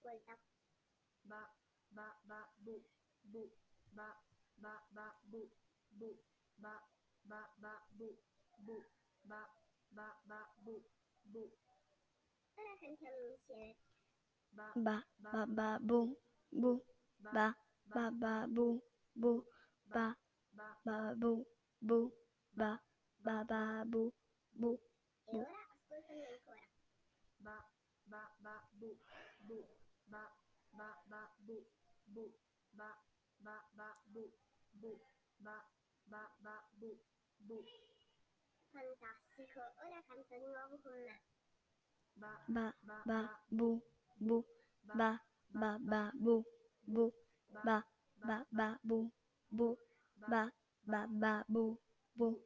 ascolta. Ba, ba, ba, bu, bu, ba, ba, ba, bu, bu, ba, ba, ba, bu, bu, ba, ba, ba, bu, bu. Ora cantiamo insieme. Ba, ba ba ba bu bu ba ba ba bu bu ba ba, ba bu bu ba ba ba bu bu e ora ascoltami ancora. Ba, ba, ba, bu, bu, ba, ba, ba, bu, bu, ba, ba, ba, bu, bu, ba, ba, ba, bu, bu. Fantastico, ora canta di nuovo con me. Ba, ba ba, ba ba, bu bu ba ba ba bu bu ba ba, ba ba bu bu ba ba ba bu bu